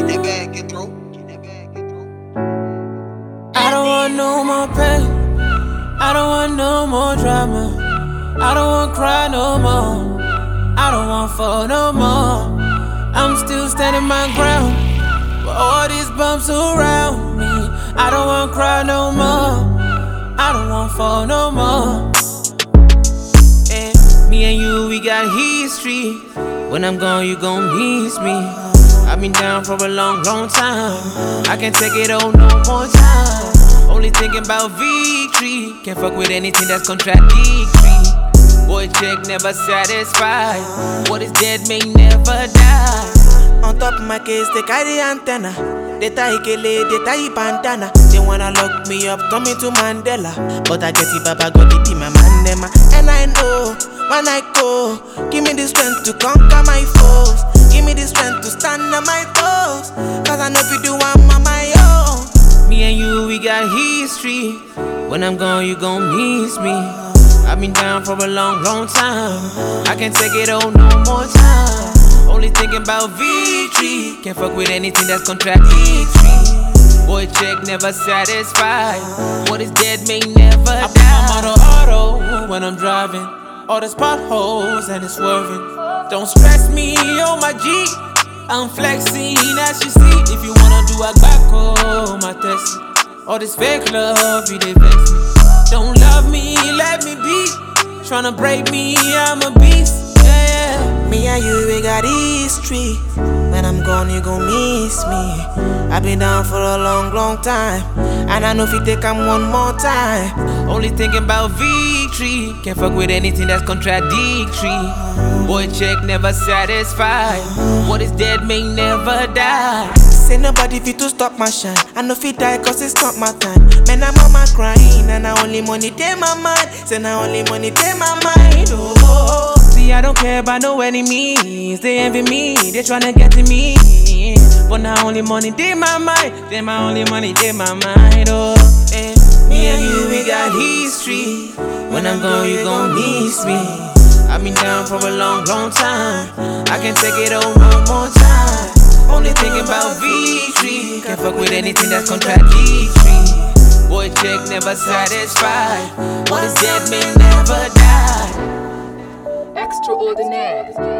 Keep that bag, get through. Keep that bag, get through. I don't want no more pain. I don't want no more drama. I don't want cry no more. I don't want fall no more. I'm still standing my ground. But all these bumps around me. I don't want cry no more. I don't want fall no more. And me and you, we got history. When I'm gone, you gon' miss me. I've been down for a long, long time. I can't take it on no more time. Only thinking about victory. Can't fuck with anything that's contradictory. Boy check never satisfied. What is dead may never die. On top of my case, they carry antenna. They tie Ikele, they tie bandana. They wanna lock me up, turn me to Mandela. But I get it, Baba God, it be my mandema. And I know, when I go, give me the strength to conquer my foes. Give me the strength to stand on my toes. Cause I know if you do, I'm on my own. Me and you, we got history. When I'm gone, you gon' miss me. I've been down for a long, long time. I can't take it on no more time. Only thinking about victory. Can't fuck with anything that's contradictory. Boy check never satisfied. What is dead may never die. I put my auto when I'm driving. All those potholes and it's swerving. Don't stress me on my G. I'm flexing as you see. If you wanna do a back my test. All this fake love, you they vex me. Don't love me, let me be. Tryna break me, I'm a beast. Yeah. Me and you, we got history. When I'm gone, you gon' miss me. I've been down for a long, long time. And I know if you take 'em one more time. Only thinking about victory. Can't fuck with anything that's contradictory. Boy check never satisfied. What is dead may never die. Say nobody fit to stop my shine. I know fit die cause it's not my time. Man, I'm on my crying. And I only money take my mind. Say now only money take my mind. Oh. See, I don't care about no enemies. They envy me, they tryna get to me. But now only money take my mind. They my only money take my mind. Oh, and me and you, we got history. When I'm gone, you gon' miss me. I've been down for a long, long time. I can't take it on one more time. Only thinking about victory. Can't fuck with anything that's contradictory. Boy check never satisfied. What is dead may never die. Extraordinaire.